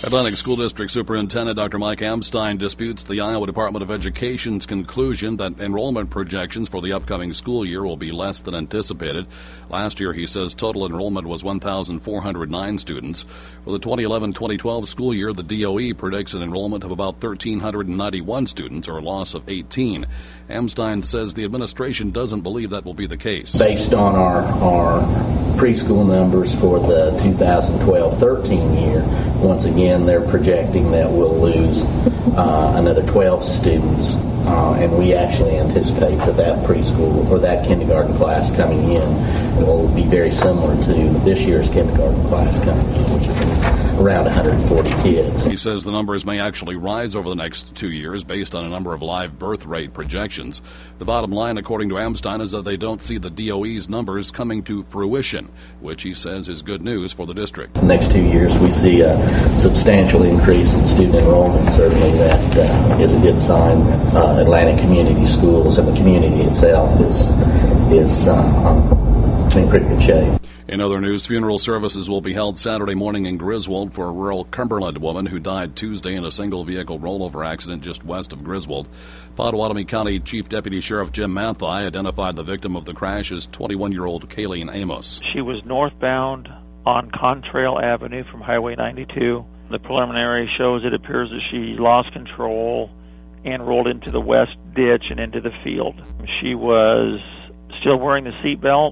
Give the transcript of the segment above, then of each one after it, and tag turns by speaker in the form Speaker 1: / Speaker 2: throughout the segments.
Speaker 1: Atlantic School District Superintendent Dr. Mike Amstein disputes the Iowa Department of Education's conclusion that enrollment projections for the upcoming school year will be less than anticipated. Last year, he says, total enrollment was 1,409 students. For the 2011-2012 school year, the DOE predicts an enrollment of about 1,391 students, or a loss of 18. Amstein says the administration doesn't believe that will be the case.
Speaker 2: Based on our preschool numbers for the 2012-13 year, once again, they're projecting that we'll lose another 12 students, and we actually anticipate that preschool or that kindergarten class coming in will be very similar to this year's kindergarten class coming in, which is around 140 kids.
Speaker 1: He says the numbers may actually rise over the next 2 years based on a number of live birth rate projections. The bottom line, according to Amstein, is that they don't see the DOE's numbers coming to fruition, which he says is good news for the district.
Speaker 2: The next 2 years, we see a substantial increase in student enrollment. Certainly that is a good sign. Atlantic Community Schools and the community itself is in pretty good shape.
Speaker 1: In other news, funeral services will be held Saturday morning in Griswold for a rural Cumberland woman who died Tuesday in a single-vehicle rollover accident just west of Griswold. Pottawatomie County Chief Deputy Sheriff Jim Mathai identified the victim of the crash as 21-year-old Kayleen Amos.
Speaker 3: She was northbound on Contrail Avenue from Highway 92. The preliminary shows it appears that she lost control and rolled into the west ditch and into the field. She was still wearing the seatbelt,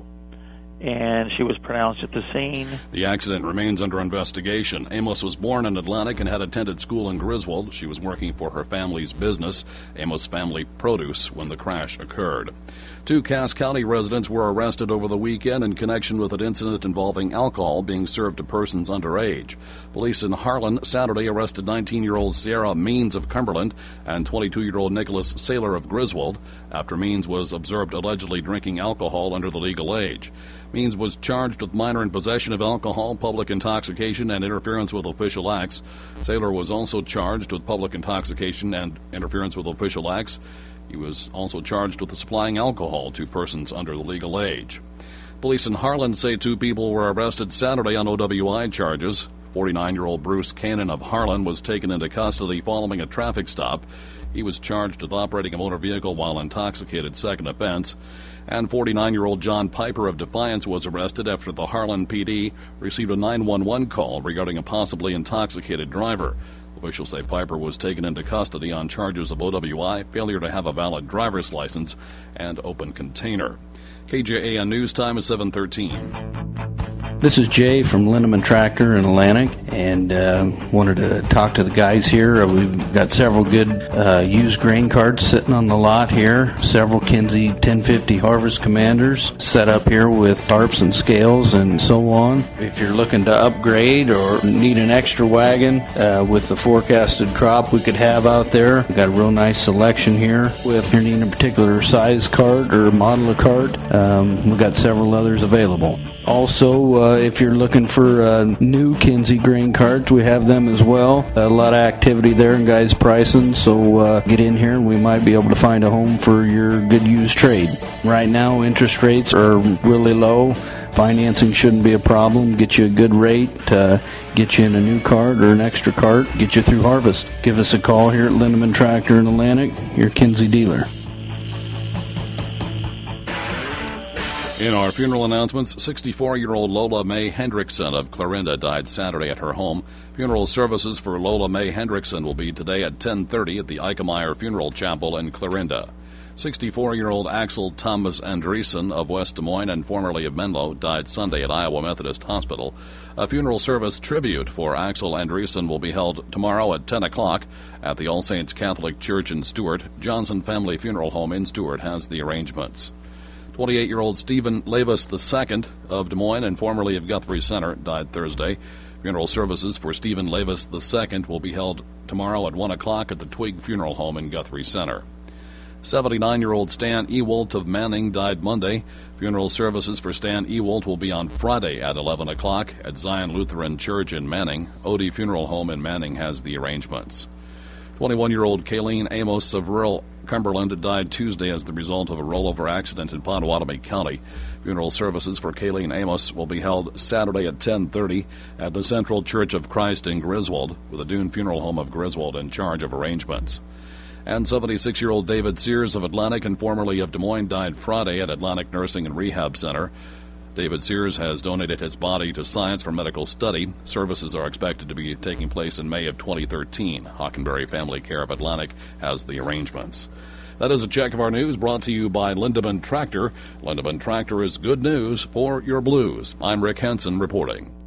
Speaker 3: and she was pronounced at the scene.
Speaker 1: The accident remains under investigation. Amos was born in Atlantic and had attended school in Griswold. She was working for her family's business, Amos Family Produce, when the crash occurred. 2 Cass County residents were arrested over the weekend in connection with an incident involving alcohol being served to persons underage. Police in Harlan Saturday arrested 19-year-old Sierra Means of Cumberland and 22-year-old Nicholas Saylor of Griswold after Means was observed allegedly drinking alcohol under the legal age. Means was charged with minor in possession of alcohol, public intoxication, and interference with official acts. Saylor was also charged with public intoxication and interference with official acts. He was also charged with supplying alcohol to persons under the legal age. Police in Harlan say 2 people were arrested Saturday on OWI charges. 49-year-old Bruce Cannon of Harlan was taken into custody following a traffic stop. He was charged with operating a motor vehicle while intoxicated, second offense. And 49-year-old John Piper of Defiance was arrested after the Harlan PD received a 911 call regarding a possibly intoxicated driver. Officials say Piper was taken into custody on charges of OWI, failure to have a valid driver's license, and open container. KJAN News Time is 7:13.
Speaker 4: This is Jay from Lindeman Tractor in Atlantic, and wanted to talk to the guys here. We've got several good used grain carts sitting on the lot here, several Kinsey 1050 Harvest Commanders set up here with tarps and scales and so on. If you're looking to upgrade or need an extra wagon with the forecasted crop we could have out there, we've got a real nice selection here. If you're needing a particular size cart or model of cart, we've got several others available. Also, if you're looking for new Kinsey grain carts, we have them as well. A lot of activity there and guys pricing, so get in here and we might be able to find a home for your good used trade. Right now, interest rates are really low. Financing shouldn't be a problem. Get you a good rate, get you in a new cart or an extra cart, get you through harvest. Give us a call here at Lindeman Tractor in Atlantic, your Kinsey dealer.
Speaker 1: In our funeral announcements, 64-year-old Lola Mae Hendrickson of Clarinda died Saturday at her home. Funeral services for Lola Mae Hendrickson will be today at 10:30 at the Eikemeyer Funeral Chapel in Clarinda. 64-year-old Axel Thomas Andreessen of West Des Moines and formerly of Menlo died Sunday at Iowa Methodist Hospital. A funeral service tribute for Axel Andreessen will be held tomorrow at 10 o'clock at the All Saints Catholic Church in Stuart. Johnson Family Funeral Home in Stuart has the arrangements. 28-year-old Stephen Levis II of Des Moines and formerly of Guthrie Center died Thursday. Funeral services for Stephen Levis II will be held tomorrow at 1 o'clock at the Twig Funeral Home in Guthrie Center. 79-year-old Stan Ewalt of Manning died Monday. Funeral services for Stan Ewalt will be on Friday at 11 o'clock at Zion Lutheran Church in Manning. Odie Funeral Home in Manning has the arrangements. 21-year-old Kayleen Amos of rural Cumberland died Tuesday as the result of a rollover accident in Pottawatomie County. Funeral services for Kayleen Amos will be held Saturday at 10:30 at the Central Church of Christ in Griswold, with the Dune Funeral Home of Griswold in charge of arrangements. And 76-year-old David Sears of Atlantic and formerly of Des Moines died Friday at Atlantic Nursing and Rehab Center. David Sears has donated his body to science for medical study. Services are expected to be taking place in May of 2013. Hockenberry Family Care of Atlantic has the arrangements. That is a check of our news brought to you by Lindemann Tractor. Lindemann Tractor is good news for your blues. I'm Rick Henson reporting.